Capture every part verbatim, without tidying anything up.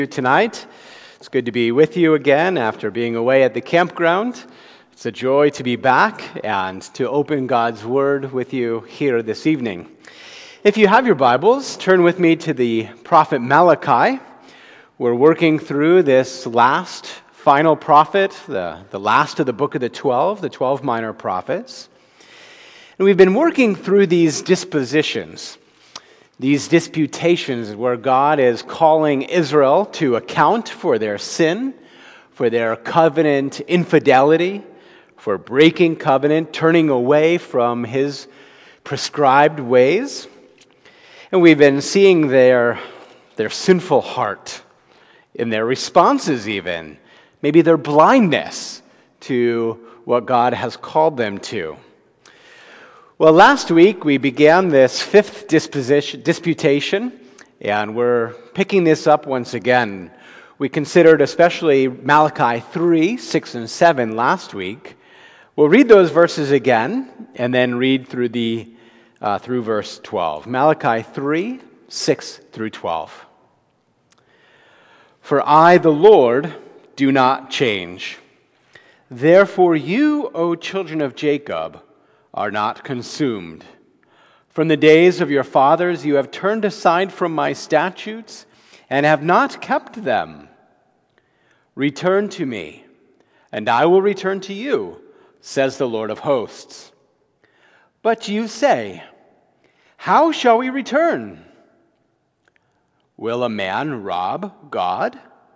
Tonight. It's good to be with you again after being away at the campground. It's a joy to be back and to open God's Word with you here this evening. If you have your Bibles, turn with me to the prophet Malachi. We're working through this last, final prophet, the, the last of the book of the twelve, the twelve minor prophets. And we've been working through these dispositions. These disputations where God is calling Israel to account for their sin, for their covenant infidelity, for breaking covenant, turning away from His prescribed ways. And we've been seeing their, their sinful heart in their responses even, maybe their blindness to what God has called them to. Well, last week we began this fifth disposition, disputation, and we're picking this up once again. We considered especially Malachi three, six, and seven last week. We'll read those verses again, and then read through the uh, through verse twelve. Malachi three, six through twelve. For I, the Lord, do not change. Therefore you, O children of Jacob, are not consumed. From the days of your fathers you have turned aside from my statutes and have not kept them. Return to me, and I will return to you, says the Lord of hosts. But you say, how shall we return? Will a man rob God?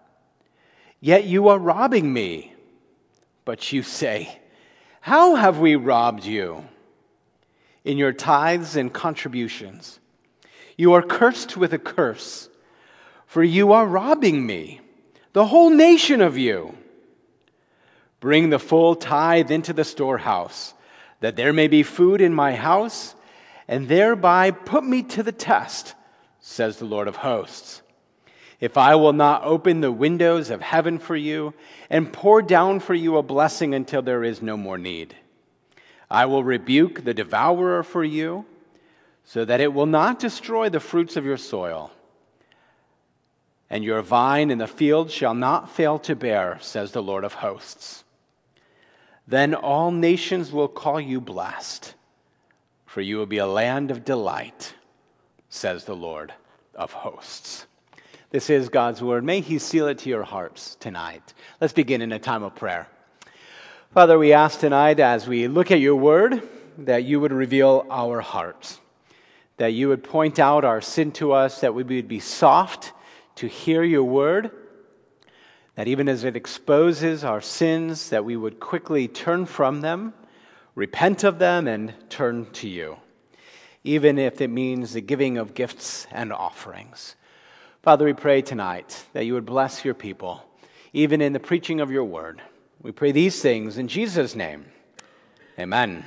Yet you are robbing me. But you say, how have we robbed you? In your tithes and contributions. You are cursed with a curse, for you are robbing me, the whole nation of you. Bring the full tithe into the storehouse, that there may be food in my house, and thereby put me to the test, says the Lord of hosts. If I will not open the windows of heaven for you and pour down for you a blessing until there is no more need, I will rebuke the devourer for you, so that it will not destroy the fruits of your soil. And your vine in the field shall not fail to bear, says the Lord of hosts. Then all nations will call you blessed, for you will be a land of delight, says the Lord of hosts. This is God's word. May He seal it to your hearts tonight. Let's begin in a time of prayer. Father, we ask tonight as we look at your word that you would reveal our hearts, that you would point out our sin to us, that we would be soft to hear your word, that even as it exposes our sins, that we would quickly turn from them, repent of them, and turn to you, even if it means the giving of gifts and offerings. Father, we pray tonight that you would bless your people, even in the preaching of your word. We pray these things in Jesus' name. Amen.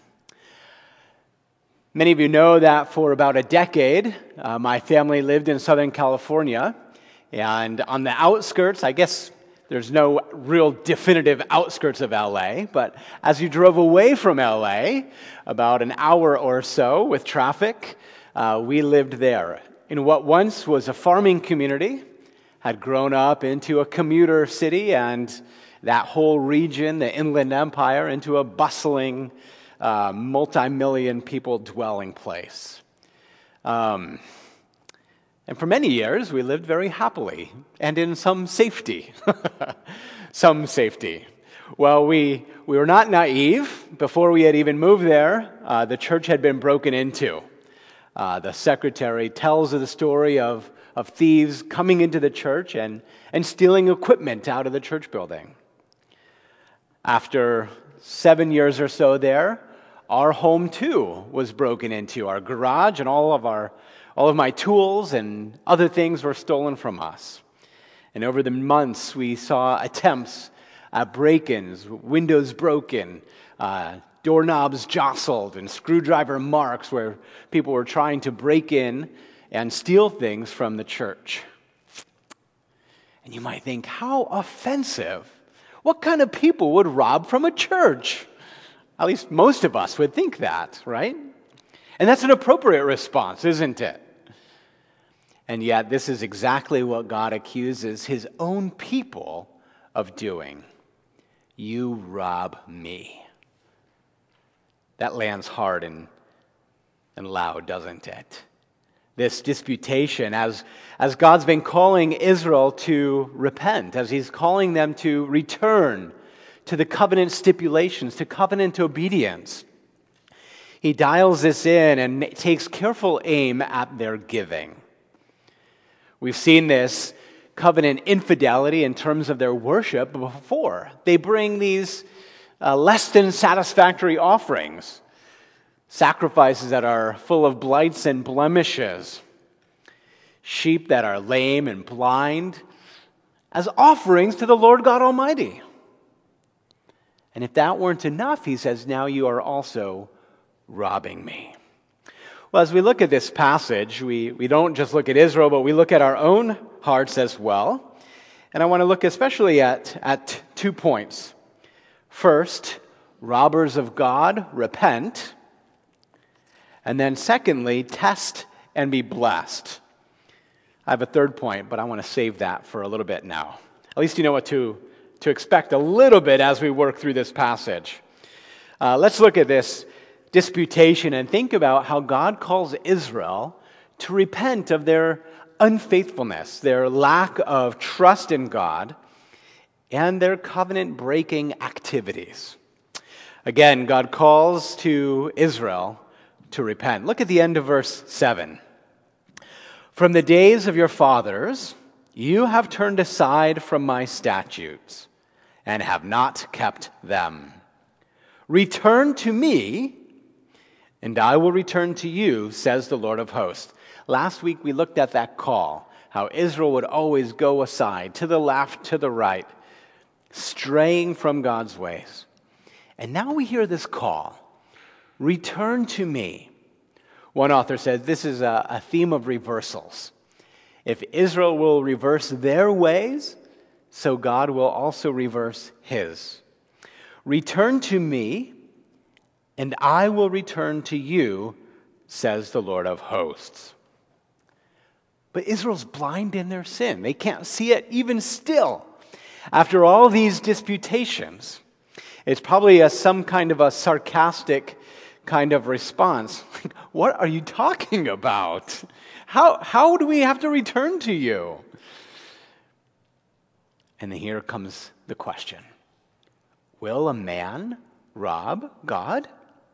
Many of you know that for about a decade, uh, my family lived in Southern California, and on the outskirts, I guess there's no real definitive outskirts of L A, but as you drove away from L A, about an hour or so with traffic, uh, we lived there in what once was a farming community, had grown up into a commuter city, and that whole region, the Inland Empire, into a bustling, uh, multi-million people dwelling place. Um, and for many years, we lived very happily and in some safety. some safety. Well, we, we were not naive. Before we had even moved there, uh, the church had been broken into. Uh, the secretary tells of the story of, of thieves coming into the church and, and stealing equipment out of the church building. After seven years or so there, our home too was broken into. Our garage and all of our all of my tools and other things were stolen from us. And over the months, we saw attempts at break-ins, windows broken, uh, doorknobs jostled, and screwdriver marks where people were trying to break in and steal things from the church. And you might think, how offensive. What kind of people would rob from a church? At least most of us would think that, right? And that's an appropriate response, isn't it? And yet, this is exactly what God accuses his own people of doing. You rob me. That lands hard and, and loud, doesn't it? This disputation, as, as God's been calling Israel to repent, as he's calling them to return to the covenant stipulations, to covenant obedience, he dials this in and takes careful aim at their giving. We've seen this covenant infidelity in terms of their worship before. They bring these uh, less than satisfactory offerings, sacrifices that are full of blights and blemishes, sheep that are lame and blind, as offerings to the Lord God Almighty. And if that weren't enough, he says, now you are also robbing me. Well, as we look at this passage, we, we don't just look at Israel, but we look at our own hearts as well. And I want to look especially at, at two points. First, robbers of God, repent. And then secondly, test and be blessed. I have a third point, but I want to save that for a little bit now. At least you know what to, to expect a little bit as we work through this passage. Uh, let's look at this disputation and think about how God calls Israel to repent of their unfaithfulness, their lack of trust in God, and their covenant-breaking activities. Again, God calls to Israel to repent. Look at the end of verse seven. From the days of your fathers, you have turned aside from my statutes and have not kept them. Return to me, and I will return to you, says the Lord of hosts. Last week we looked at that call, how Israel would always go aside, to the left, to the right, straying from God's ways. And now we hear this call, return to me. One author says this is a, a theme of reversals. If Israel will reverse their ways, so God will also reverse his. Return to me, and I will return to you, says the Lord of hosts. But Israel's blind in their sin. They can't see it even still. After all these disputations, it's probably a, some kind of a sarcastic kind of response. Like, what are you talking about? How, how do we have to return to you? And then here comes the question. Will a man rob God?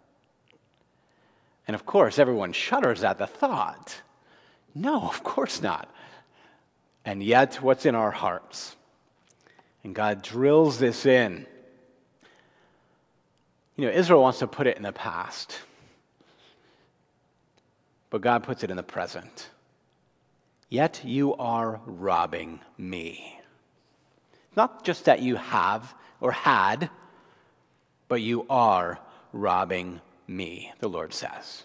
And of course, everyone shudders at the thought. No, of course not. And yet, what's in our hearts? And God drills this in. You know, Israel wants to put it in the past, but God puts it in the present. Yet you are robbing me. Not just that you have or had, but you are robbing me, the Lord says.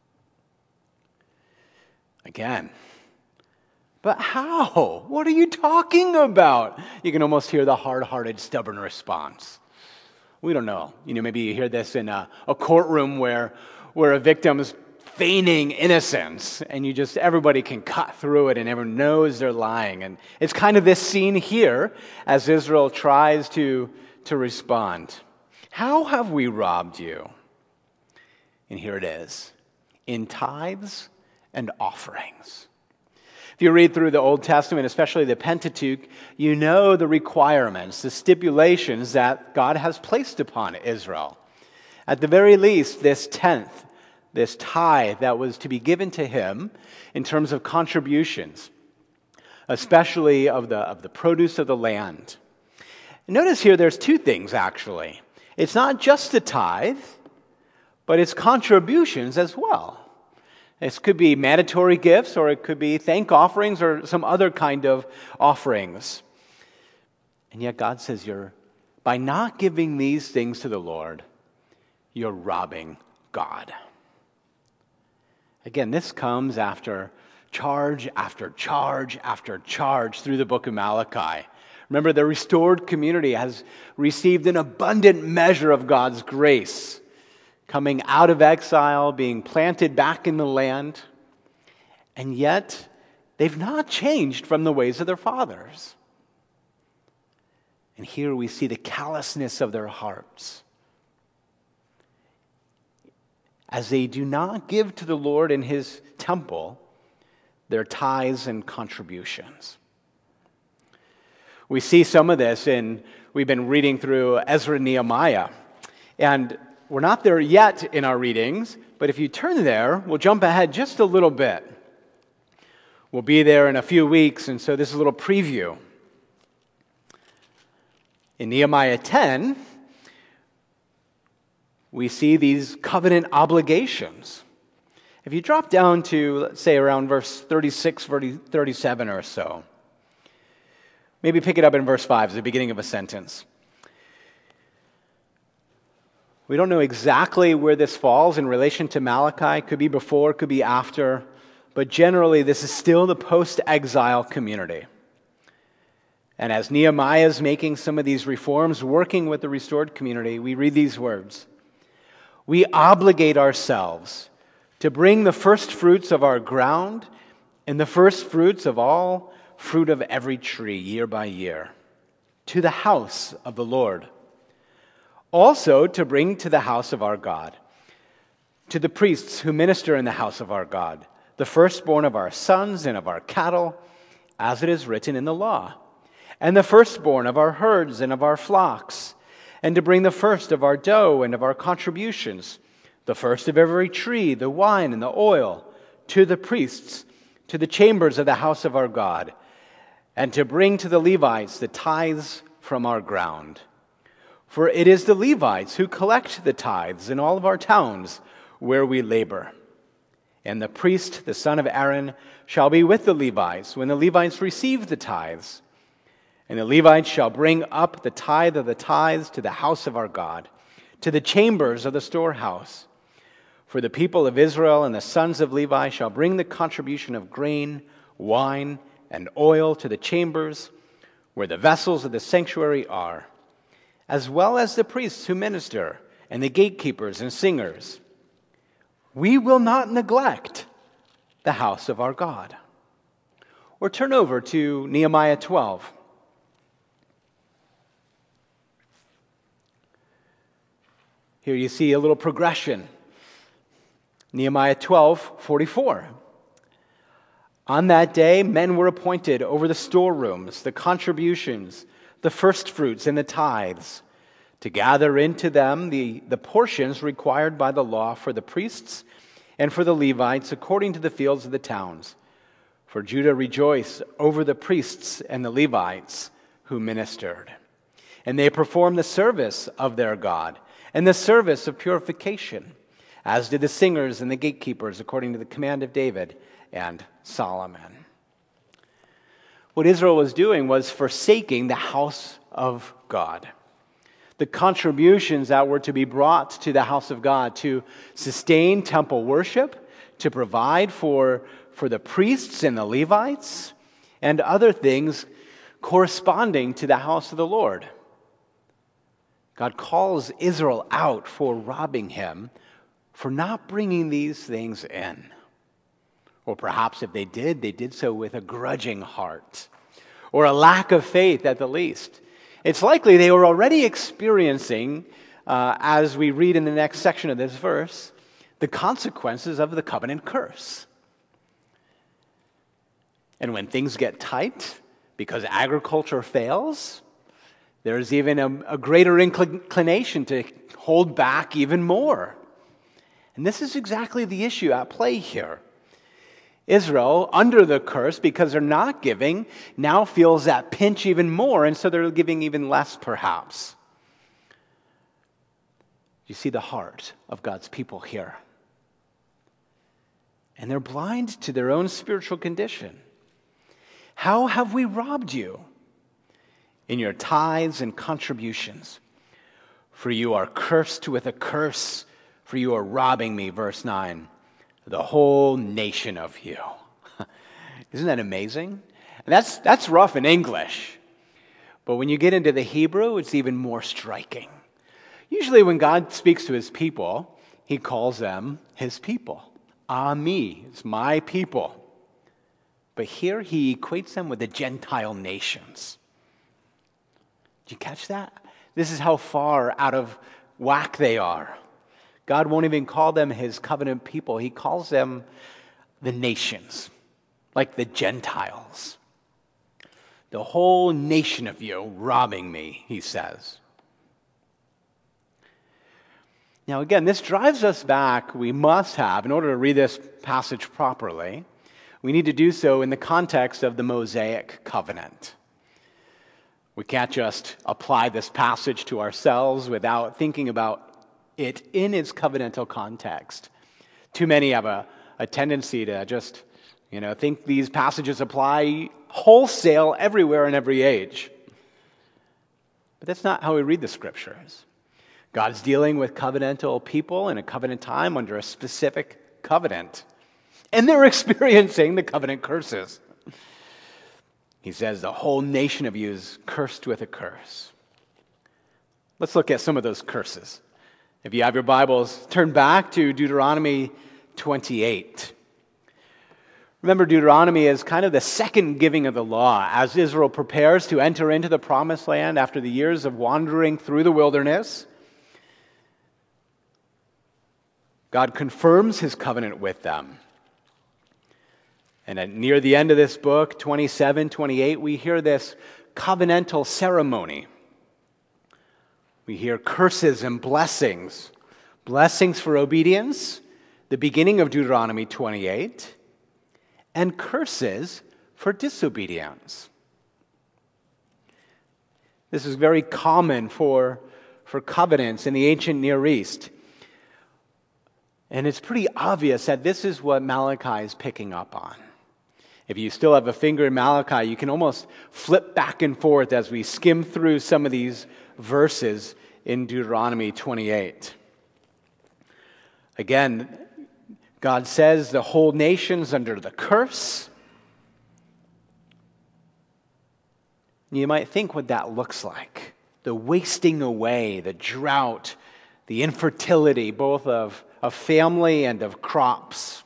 Again, but how? What are you talking about? You can almost hear the hard-hearted, stubborn response. We don't know. You know, maybe you hear this in a, a courtroom where, where a victim's feigning innocence, and you just, everybody can cut through it, and everyone knows they're lying. And it's kind of this scene here as Israel tries to, to respond. How have we robbed you? And here it is, in tithes and offerings. If you read through the Old Testament, especially the Pentateuch, you know the requirements, the stipulations that God has placed upon Israel. At the very least, this tenth, this tithe that was to be given to him in terms of contributions, especially of the, of the produce of the land. Notice here there's two things, actually. It's not just the tithe, but it's contributions as well. This could be mandatory gifts, or it could be thank offerings, or some other kind of offerings. And yet God says, you're, by not giving these things to the Lord, you're robbing God. Again, this comes after charge after charge after charge through the book of Malachi. Remember, the restored community has received an abundant measure of God's grace, coming out of exile, being planted back in the land, and yet They've not changed from the ways of their fathers. And here we see the callousness of their hearts, as they do not give to the Lord in his temple their tithes and contributions. We see some of this in, we've been reading through Ezra and Nehemiah. And we're not there yet in our readings, but if you turn there, we'll jump ahead just a little bit. We'll be there in a few weeks, and so this is a little preview. In Nehemiah ten, we see these covenant obligations. If you drop down to, let's say, around verse thirty-six, thirty-seven or so, maybe pick it up in verse five, at the beginning of a sentence. We don't know exactly where this falls in relation to Malachi. Could be before, could be after. But generally, this is still the post-exile community. And as Nehemiah is making some of these reforms, working with the restored community, we read these words. We obligate ourselves to bring the first fruits of our ground and the first fruits of all fruit of every tree year by year to the house of the Lord. Also to bring to the house of our God, to the priests who minister in the house of our God, the firstborn of our sons and of our cattle, as it is written in the law, and the firstborn of our herds and of our flocks, and to bring the first of our dough and of our contributions, the first of every tree, the wine and the oil, to the priests, to the chambers of the house of our God, and to bring to the Levites the tithes from our ground. For it is the Levites who collect the tithes in all of our towns where we labor. And the priest, the son of Aaron, shall be with the Levites when the Levites receive the tithes. And the Levites shall bring up the tithe of the tithes to the house of our God, to the chambers of the storehouse. For the people of Israel and the sons of Levi shall bring the contribution of grain, wine, and oil to the chambers where the vessels of the sanctuary are, as well as the priests who minister and the gatekeepers and singers. We will not neglect the house of our God. Or turn over to Nehemiah twelve. Here you see a little progression. Nehemiah twelve, forty-four. On that day, men were appointed over the storerooms, the contributions, the firstfruits, and the tithes, to gather into them the, the portions required by the law for the priests and for the Levites according to the fields of the towns. For Judah rejoiced over the priests and the Levites who ministered. And they performed the service of their God and the service of purification, as did the singers and the gatekeepers according to the command of David and Solomon. What Israel was doing was forsaking the house of God. The contributions that were to be brought to the house of God to sustain temple worship, to provide for, for the priests and the Levites, and other things corresponding to the house of the Lord. God calls Israel out for robbing him, for not bringing these things in. Or perhaps if they did, they did so with a grudging heart, or a lack of faith at the least. It's likely they were already experiencing, uh, as we read in the next section of this verse, the consequences of the covenant curse. And when things get tight, because agriculture fails, there's even a, a greater inclination to hold back even more. And this is exactly the issue at play here. Israel, under the curse, because they're not giving, now feels that pinch even more, and so they're giving even less, perhaps. You see the heart of God's people here. And they're blind to their own spiritual condition. How have we robbed you? In your tithes and contributions. For you are cursed with a curse, for you are robbing me, verse nine. The whole nation of you. Isn't that amazing? That's, that's rough in English. But when you get into the Hebrew, it's even more striking. Usually when God speaks to his people, he calls them his people. Ami, it's my people. But here he equates them with the Gentile nations. Did you catch that? This is how far out of whack they are. God won't even call them his covenant people. He calls them the nations, like the Gentiles. The whole nation of you robbing me, he says. Now again, this drives us back. We must have, in order to read this passage properly, we need to do so in the context of the Mosaic covenant. We can't just apply this passage to ourselves without thinking about it in its covenantal context. Too many have a, a tendency to just, you know, think these passages apply wholesale everywhere in every age. But that's not how we read the scriptures. God's dealing with covenantal people in a covenant time under a specific covenant. And they're experiencing the covenant curses. He says the whole nation of you is cursed with a curse. Let's look at some of those curses. If you have your Bibles, turn back to Deuteronomy twenty-eight. Remember, Deuteronomy is kind of the second giving of the law as Israel prepares to enter into the promised land after the years of wandering through the wilderness. God confirms his covenant with them. And at near the end of this book, twenty-seven, twenty-eight, we hear this covenantal ceremony. We hear curses and blessings. Blessings for obedience, the beginning of Deuteronomy twenty-eight, and curses for disobedience. This is very common for, for covenants in the ancient Near East. And it's pretty obvious that this is what Malachi is picking up on. If you still have a finger in Malachi, you can almost flip back and forth as we skim through some of these verses in Deuteronomy twenty-eight. Again, God says the whole nation's under the curse. You might think what that looks like. The wasting away, the drought, the infertility, both of, of family and of crops.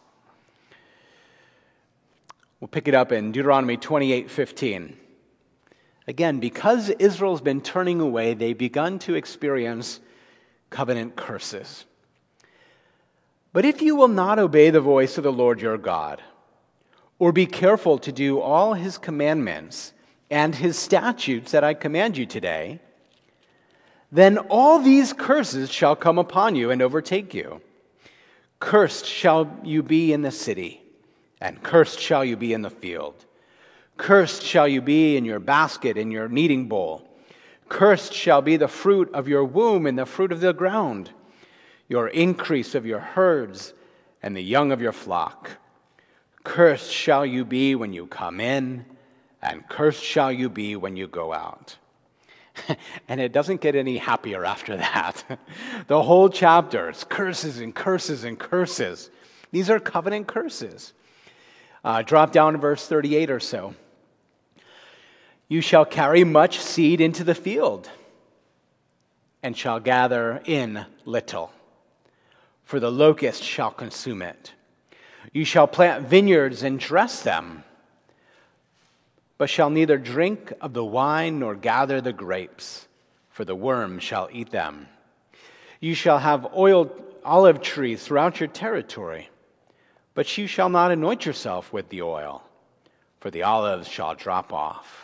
We'll pick it up in Deuteronomy twenty-eight fifteen. Again, because Israel's been turning away, they've begun to experience covenant curses. But if you will not obey the voice of the Lord your God, or be careful to do all his commandments and his statutes that I command you today, then all these curses shall come upon you and overtake you. Cursed shall you be in the city, and cursed shall you be in the field. Cursed shall you be in your basket, in your kneading bowl. Cursed shall be the fruit of your womb and the fruit of the ground, your increase of your herds and the young of your flock. Cursed shall you be when you come in, and cursed shall you be when you go out. And it doesn't get any happier after that. The whole chapter is curses and curses and curses. These are covenant curses. Uh, drop down to verse thirty-eight or so. You shall carry much seed into the field, and shall gather in little, for the locust shall consume it. You shall plant vineyards and dress them, but shall neither drink of the wine nor gather the grapes, for the worm shall eat them. You shall have oil, olive trees throughout your territory, but you shall not anoint yourself with the oil, for the olives shall drop off.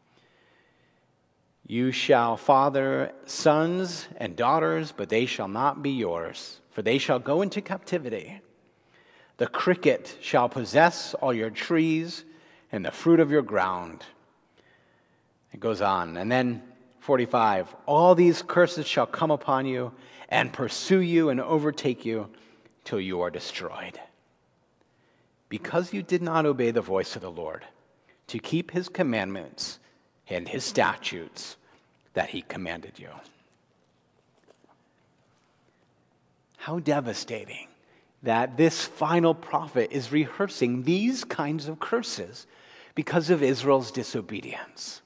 You shall father sons and daughters, but they shall not be yours, for they shall go into captivity. The cricket shall possess all your trees and the fruit of your ground. It goes on. And then forty-five, all these curses shall come upon you and pursue you and overtake you till you are destroyed. Because you did not obey the voice of the Lord to keep his commandments and his statutes that he commanded you. How devastating that this final prophet is rehearsing these kinds of curses because of Israel's disobedience.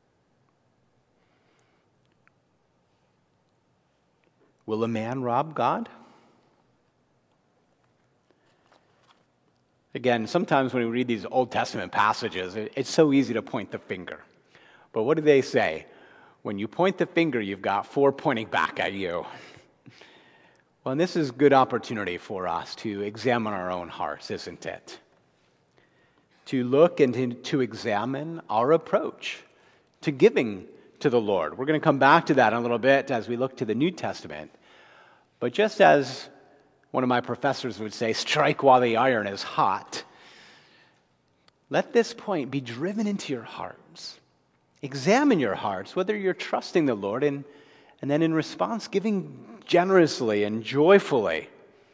Will a man rob God? Again, sometimes when we read these Old Testament passages, it's so easy to point the finger. But what do they say? When you point the finger, you've got four pointing back at you. Well, and this is a good opportunity for us to examine our own hearts, isn't it? To look and to, to examine our approach to giving to the Lord. We're going to come back to that in a little bit as we look to the New Testament. But just as one of my professors would say, strike while the iron is hot, let this point be driven into your hearts. Examine your hearts, whether you're trusting the Lord and, and then in response giving generously and joyfully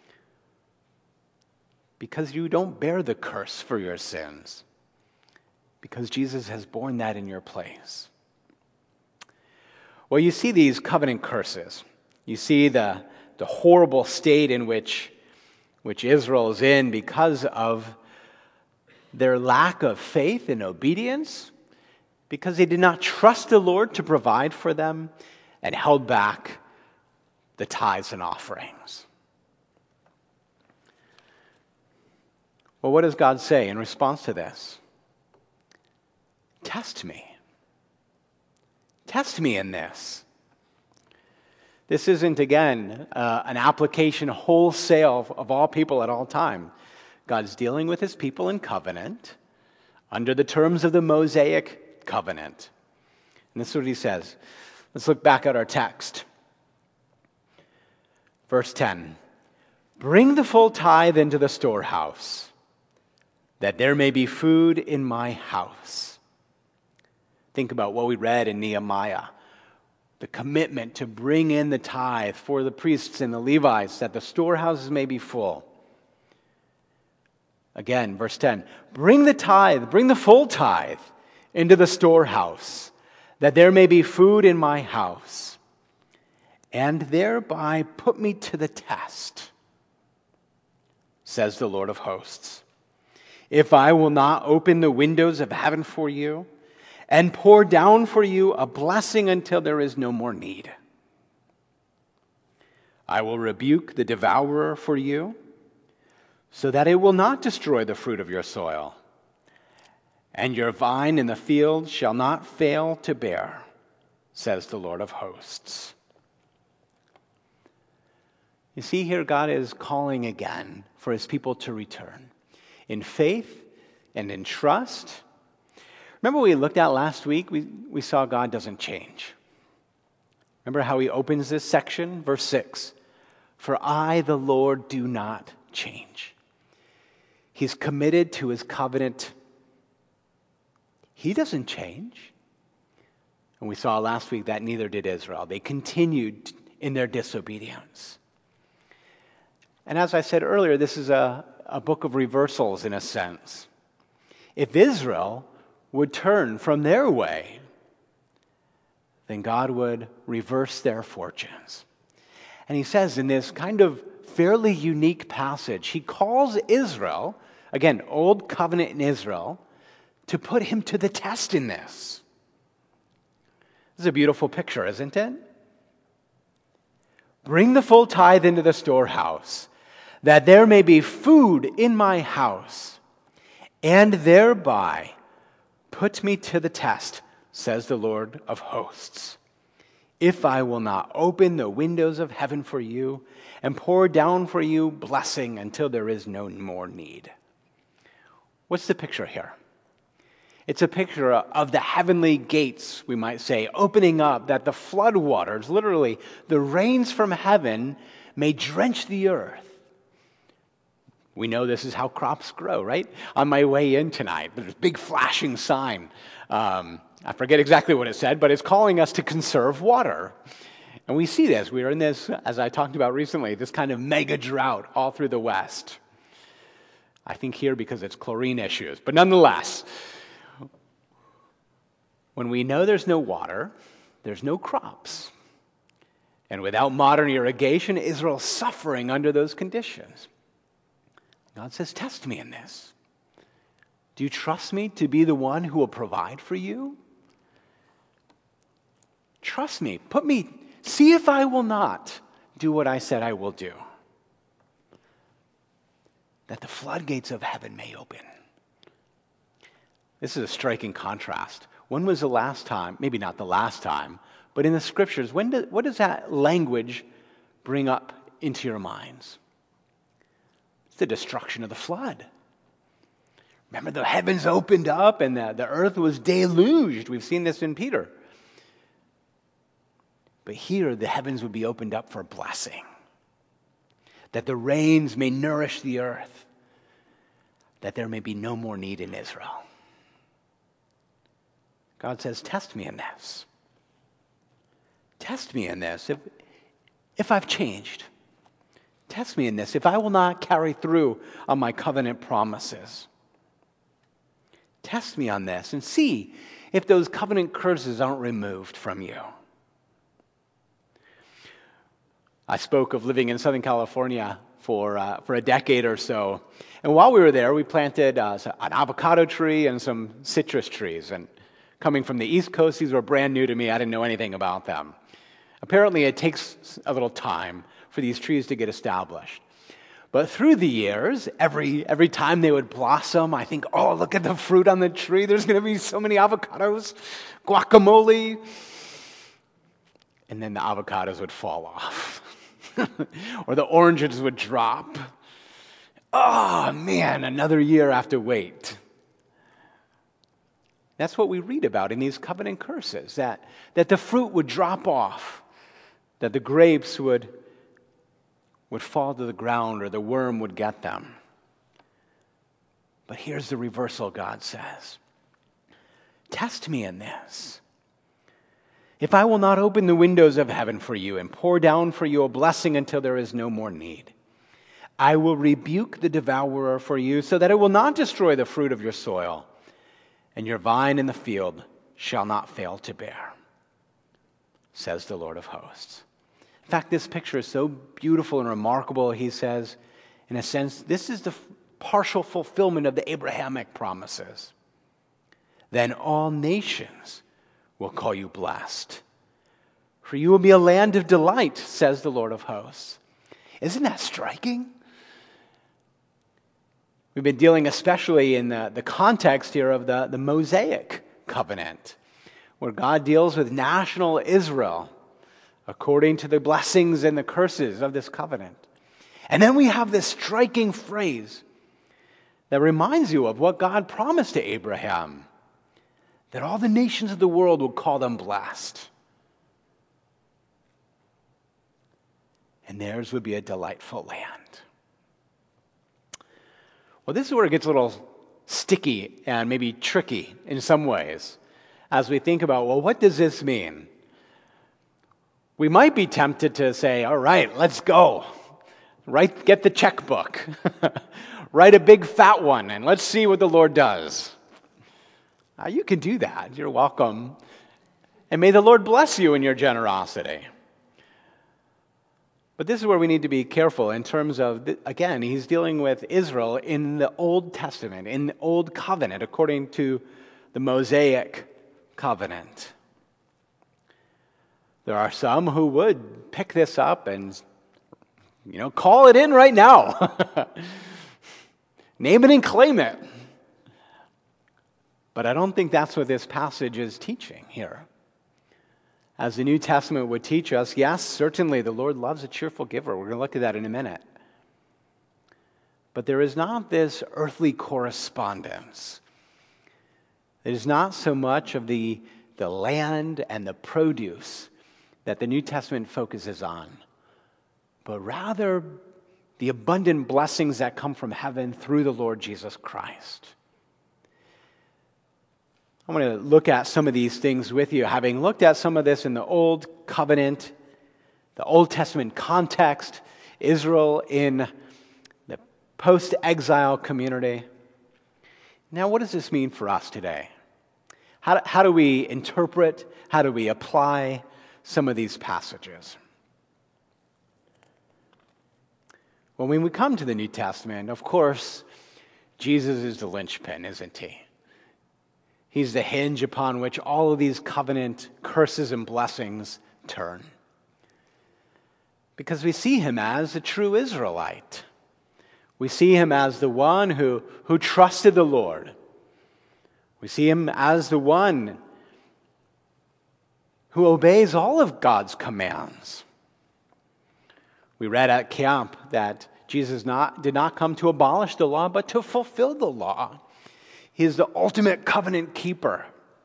because you don't bear the curse for your sins, because Jesus has borne that in your place. Well, you see these covenant curses. You see the, the horrible state in which, which Israel is in because of their lack of faith and obedience, because they did not trust the Lord to provide for them and held back the tithes and offerings. Well, what does God say in response to this? Test me. Test me in this. This isn't, again, uh, an application wholesale of, of all people at all time. God's dealing with his people in covenant under the terms of the Mosaic covenant. And this is what he says. Let's look back at our text. Verse ten. Bring the full tithe into the storehouse, that there may be food in my house. Think about what we read in Nehemiah. The commitment to bring in the tithe for the priests and the Levites, that the storehouses may be full. Again, verse ten. Bring the tithe, bring the full tithe into the storehouse, that there may be food in my house, and thereby put me to the test, says the Lord of hosts. If I will not open the windows of heaven for you and pour down for you a blessing until there is no more need. I will rebuke the devourer for you, so that it will not destroy the fruit of your soil, and your vine in the field shall not fail to bear, says the Lord of hosts. You see here, God is calling again for his people to return in faith and in trust. Remember what we looked at last week? We, we saw God doesn't change. Remember how he opens this section? Verse six. For I, the Lord, do not change. He's committed to his covenant. He doesn't change. And we saw last week that neither did Israel. They continued in their disobedience. And as I said earlier, this is a, a book of reversals in a sense. If Israel would turn from their way, then God would reverse their fortunes. And he says in this kind of fairly unique passage, he calls Israel, again, old covenant in Israel, to put him to the test in this. This is a beautiful picture, isn't it? Bring the full tithe into the storehouse, that there may be food in my house, and thereby put me to the test, says the Lord of hosts, if I will not open the windows of heaven for you and pour down for you blessing until there is no more need. What's the picture here? It's a picture of the heavenly gates, we might say, opening up, that the flood waters, literally the rains from heaven, may drench the earth. We know this is how crops grow, right? On my way in tonight, there's a big flashing sign. Um, I forget exactly what it said, but it's calling us to conserve water. And we see this. We are in this, as I talked about recently, this kind of mega drought all through the West. I think here because it's chlorine issues. But nonetheless, when we know there's no water, there's no crops. And without modern irrigation, Israel's suffering under those conditions. God says, test me in this. Do you trust me to be the one who will provide for you? Trust me. Put me, see if I will not do what I said I will do. that the floodgates of heaven may open. This is a striking contrast. When was the last time, maybe not the last time, but in the scriptures, when do, what does that language bring up into your minds? It's the destruction of the flood. Remember, the heavens opened up and the, the earth was deluged. We've seen this in Peter. But here, the heavens would be opened up for blessing, that the rains may nourish the earth, that there may be no more need in Israel. God says, test me in this. Test me in this. If, if I've changed, test me in this. If I will not carry through on my covenant promises, test me on this and see if those covenant curses aren't removed from you. I spoke of living in Southern California for uh, for a decade or so. And while we were there, we planted uh, an avocado tree and some citrus trees. And coming from the East Coast, these were brand new to me. I didn't know anything about them. Apparently, it takes a little time for these trees to get established. But through the years, every every time they would blossom, I think, oh, look at the fruit on the tree. There's going to be so many avocados, guacamole. And then the avocados would fall off. Or the oranges would drop. Oh, man, another year I have to wait. That's what we read about in these covenant curses, that, that the fruit would drop off, that the grapes would, would fall to the ground or the worm would get them. But here's the reversal, God says. Test me in this. If I will not open the windows of heaven for you and pour down for you a blessing until there is no more need, I will rebuke the devourer for you so that it will not destroy the fruit of your soil, and your vine in the field shall not fail to bear, says the Lord of hosts. In fact, this picture is so beautiful and remarkable, he says, in a sense, this is the partial fulfillment of the Abrahamic promises. Then all nations will call you blessed, for you will be a land of delight, says the Lord of hosts. Isn't that striking? We've been dealing especially in the, the context here of the, the Mosaic covenant, where God deals with national Israel according to the blessings and the curses of this covenant. And then we have this striking phrase that reminds you of what God promised to Abraham, that all the nations of the world would call them blessed. And theirs would be a delightful land. Well, this is where it gets a little sticky and maybe tricky in some ways as we think about, well, what does this mean? We might be tempted to say, all right, let's go. Write, get the checkbook. Write a big fat one and let's see what the Lord does. Uh, you can do that. You're welcome. And may the Lord bless you in your generosity. But this is where we need to be careful in terms of, again, he's dealing with Israel in the Old Testament, in the Old Covenant, according to the Mosaic covenant. There are some who would pick this up and, you know, call it in right now. Name it and claim it. But I don't think that's what this passage is teaching here. As the New Testament would teach us, yes, certainly the Lord loves a cheerful giver. We're going to look at that in a minute. But there is not this earthly correspondence. It is not so much of the, the land and the produce that the New Testament focuses on, but rather the abundant blessings that come from heaven through the Lord Jesus Christ. I want to look at some of these things with you, having looked at some of this in the Old Covenant, the Old Testament context, Israel in the post-exile community. Now, what does this mean for us today? How do, how do we interpret, how do we apply some of these passages? Well, when we come to the New Testament, of course, Jesus is the linchpin, isn't he? He's the hinge upon which all of these covenant curses and blessings turn. Because we see him as a true Israelite. We see him as the one who, who trusted the Lord. We see him as the one who obeys all of God's commands. We read at camp that Jesus not, did not come to abolish the law, but to fulfill the law. He is the ultimate covenant keeper.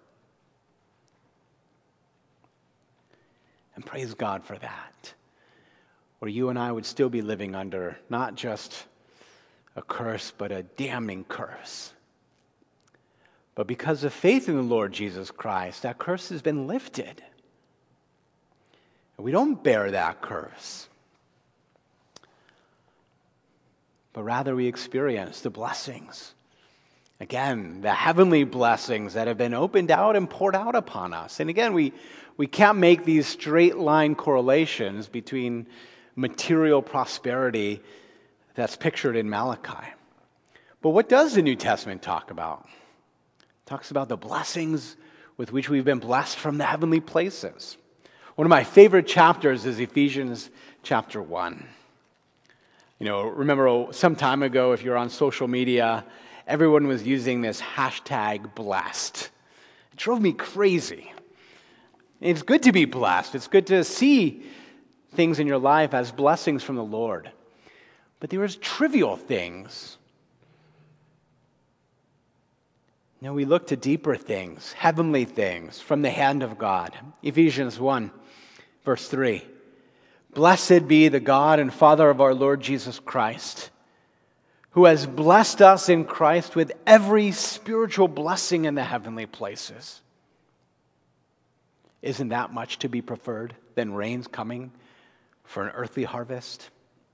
And praise God for that. Or you and I would still be living under not just a curse, but a damning curse. But because of faith in the Lord Jesus Christ, that curse has been lifted. And we don't bear that curse. But rather we experience the blessings. Again, the heavenly blessings that have been opened out and poured out upon us. And again, we, we can't make these straight line correlations between material prosperity that's pictured in Malachi. But what does the New Testament talk about? It talks about the blessings with which we've been blessed from the heavenly places. One of my favorite chapters is Ephesians chapter one. You know, remember some time ago, if you're on social media, everyone was using this hashtag blessed. It drove me crazy. It's good to be blessed. It's good to see things in your life as blessings from the Lord. But there was trivial things. Now we look to deeper things, heavenly things from the hand of God. Ephesians one, verse three. Blessed be the God and Father of our Lord Jesus Christ, who has blessed us in Christ with every spiritual blessing in the heavenly places. Isn't that much to be preferred than rains coming for an earthly harvest?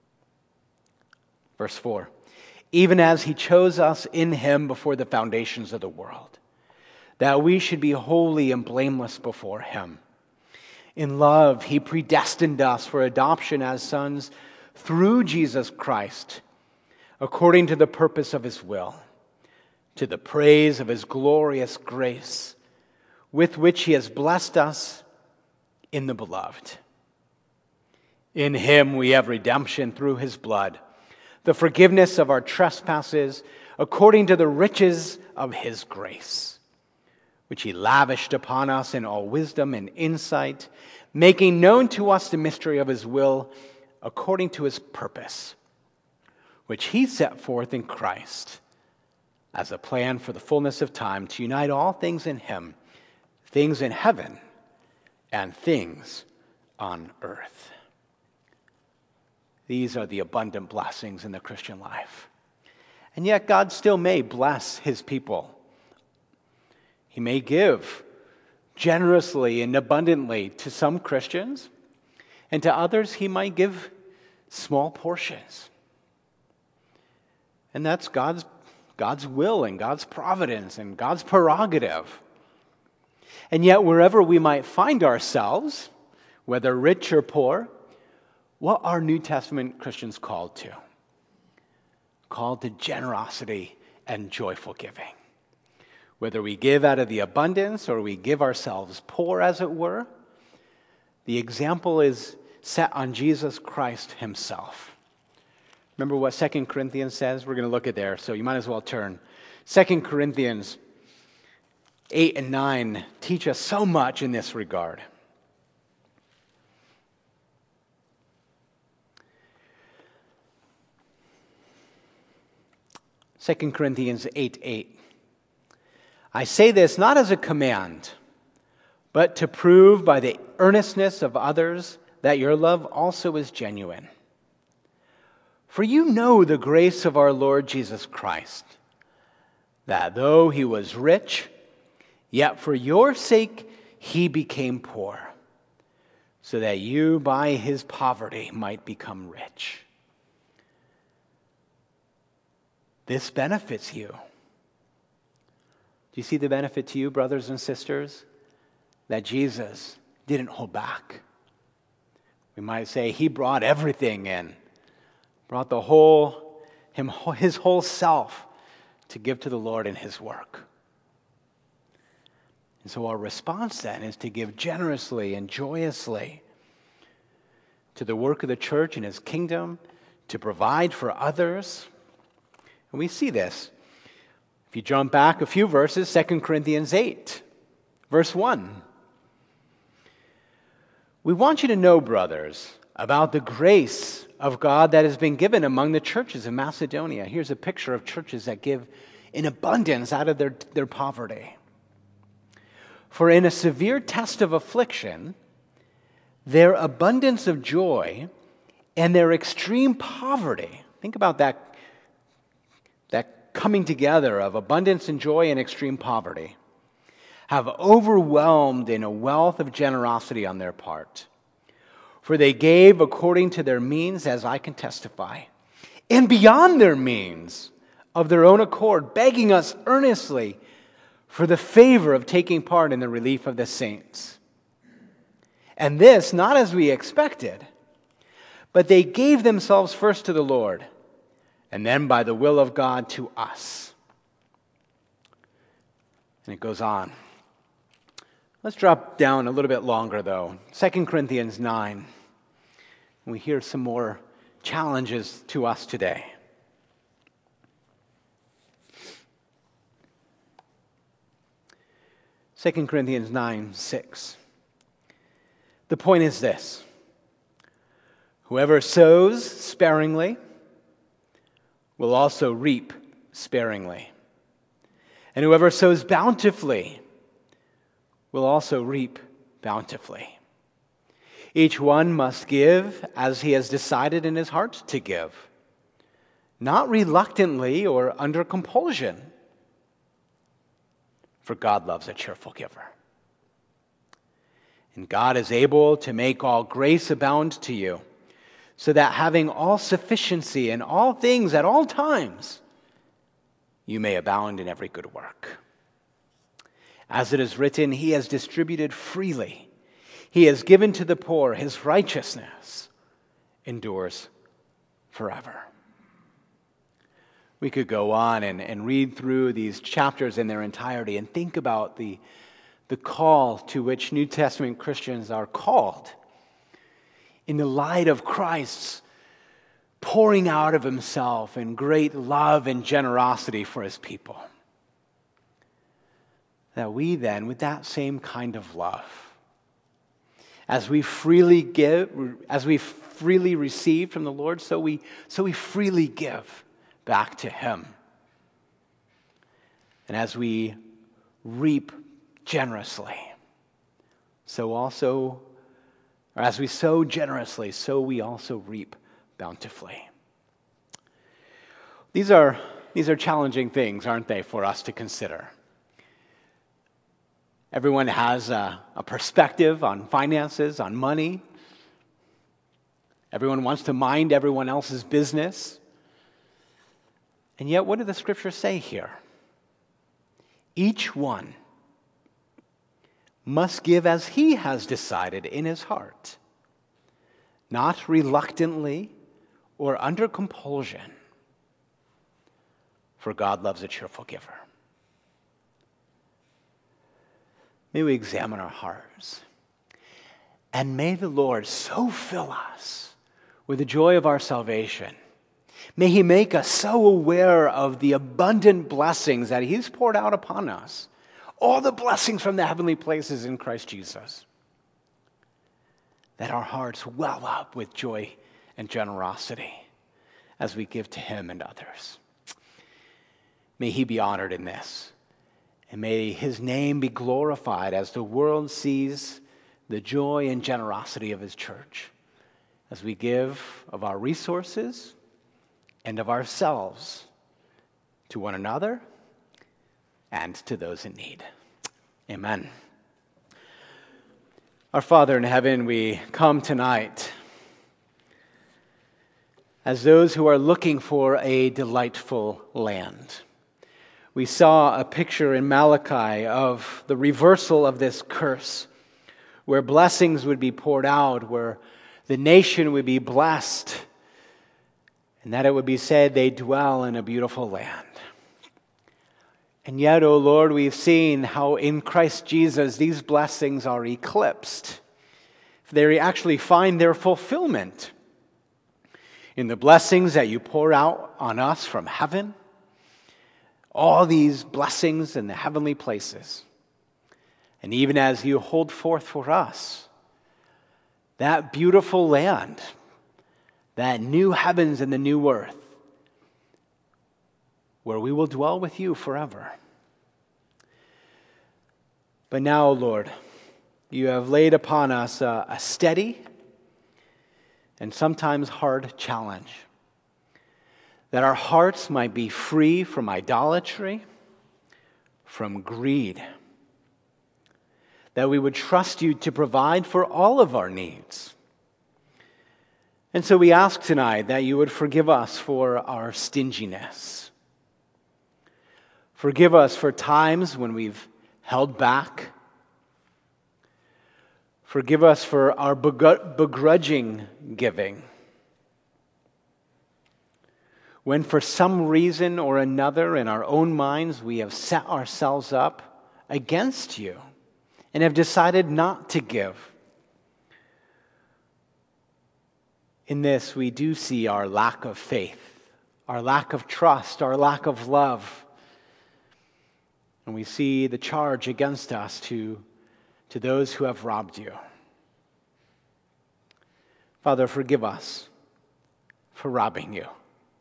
Verse four, even as he chose us in him before the foundations of the world, that we should be holy and blameless before him. In love, he predestined us for adoption as sons through Jesus Christ, according to the purpose of his will, to the praise of his glorious grace, with which he has blessed us in the beloved. In him we have redemption through his blood, the forgiveness of our trespasses, according to the riches of his grace, which he lavished upon us in all wisdom and insight, making known to us the mystery of his will, according to his purpose, which he set forth in Christ as a plan for the fullness of time to unite all things in him, things in heaven and things on earth. These are the abundant blessings in the Christian life. And yet God still may bless his people. He may give generously and abundantly to some Christians, and to others he might give small portions. And that's God's, God's will and God's providence and God's prerogative. And yet wherever we might find ourselves, whether rich or poor, what are New Testament Christians called to? Called to generosity and joyful giving. Whether we give out of the abundance or we give ourselves poor, as it were, the example is set on Jesus Christ himself. Remember what Second Corinthians says? We're going to look at there, so you might as well turn. Second Corinthians eight and nine teach us so much in this regard. Second Corinthians eight eight. I say this not as a command, but to prove by the earnestness of others that your love also is genuine. For you know the grace of our Lord Jesus Christ, that though he was rich, yet for your sake he became poor, so that you by his poverty might become rich. This benefits you. Do you see the benefit to you, brothers and sisters? That Jesus didn't hold back. We might say he brought everything in, brought the whole, him, his whole self to give to the Lord in his work. And so our response then is to give generously and joyously to the work of the church and his kingdom, to provide for others, And we see this. If you jump back a few verses, Second Corinthians eight, verse one. We want you to know, brothers, about the grace of God that has been given among the churches in Macedonia. Here's a picture of churches that give in abundance out of their, their poverty. For in a severe test of affliction, their abundance of joy and their extreme poverty, think about that, that coming together of abundance and joy and extreme poverty, have overwhelmed in a wealth of generosity on their part. For they gave according to their means, as I can testify, and beyond their means, of their own accord, begging us earnestly for the favor of taking part in the relief of the saints. And this, not as we expected, but they gave themselves first to the Lord, and then by the will of God to us. And it goes on. Let's drop down a little bit longer, though. Second Corinthians nine. We hear some more challenges to us today. Second Corinthians nine, six. The point is this: whoever sows sparingly will also reap sparingly. And whoever sows bountifully will also reap bountifully. Each one must give as he has decided in his heart to give, not reluctantly or under compulsion, for God loves a cheerful giver. And God is able to make all grace abound to you, so that having all sufficiency in all things at all times, you may abound in every good work. As it is written, he has distributed freely. He has given to the poor. His righteousness endures forever. We could go on and, and read through these chapters in their entirety and think about the, the call to which New Testament Christians are called in the light of Christ's pouring out of himself in great love and generosity for his people. That we then, with that same kind of love, as we freely give, as we freely receive from the Lord, so we, so we freely give back to him. And as we reap generously, so also, or as we sow generously, so we also reap bountifully. These are, these are challenging things, aren't they, for us to consider? Everyone has a, a perspective on finances, on money. Everyone wants to mind everyone else's business. And yet, what do the scriptures say here? Each one must give as he has decided in his heart, not reluctantly or under compulsion, for God loves a cheerful giver. May we examine our hearts, and may the Lord so fill us with the joy of our salvation. May he make us so aware of the abundant blessings that he's poured out upon us, all the blessings from the heavenly places in Christ Jesus, that our hearts well up with joy and generosity as we give to him and others. May he be honored in this, and may his name be glorified as the world sees the joy and generosity of his church, as we give of our resources and of ourselves to one another and to those in need. Amen. Our Father in heaven, we come tonight as those who are looking for a delightful land. We saw a picture in Malachi of the reversal of this curse, where blessings would be poured out, where the nation would be blessed, and that it would be said they dwell in a beautiful land. And yet, O Lord, we've seen how in Christ Jesus these blessings are eclipsed. They actually find their fulfillment in the blessings that you pour out on us from heaven, all these blessings in the heavenly places. And even as you hold forth for us that beautiful land, that new heavens and the new earth, where we will dwell with you forever. But now, Lord, you have laid upon us a, a steady and sometimes hard challenge, that our hearts might be free from idolatry, from greed, that we would trust you to provide for all of our needs. And so we ask tonight that you would forgive us for our stinginess. Forgive us for times when we've held back. Forgive us for our begrudging giving. When for some reason or another in our own minds we have set ourselves up against you and have decided not to give. In this, we do see our lack of faith, our lack of trust, our lack of love. And we see the charge against us to, to those who have robbed you. Father, forgive us for robbing you.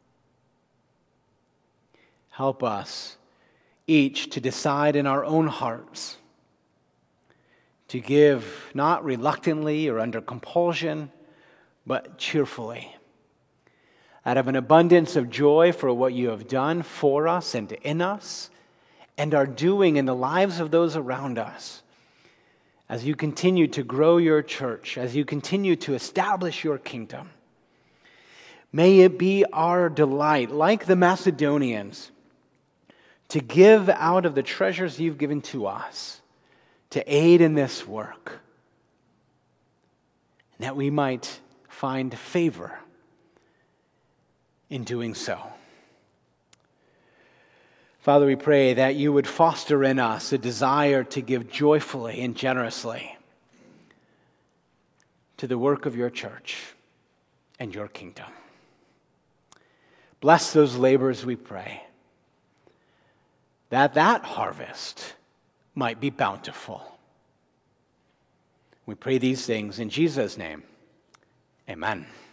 Help us each to decide in our own hearts to give not reluctantly or under compulsion, but cheerfully, out of an abundance of joy for what you have done for us and in us, and are doing in the lives of those around us. As you continue to grow your church, as you continue to establish your kingdom, may it be our delight, like the Macedonians, to give out of the treasures you've given to us, to aid in this work, and that we might find favor in doing so. Father, we pray that you would foster in us a desire to give joyfully and generously to the work of your church and your kingdom. Bless those laborers, we pray, that that harvest might be bountiful. We pray these things in Jesus' name. Amen.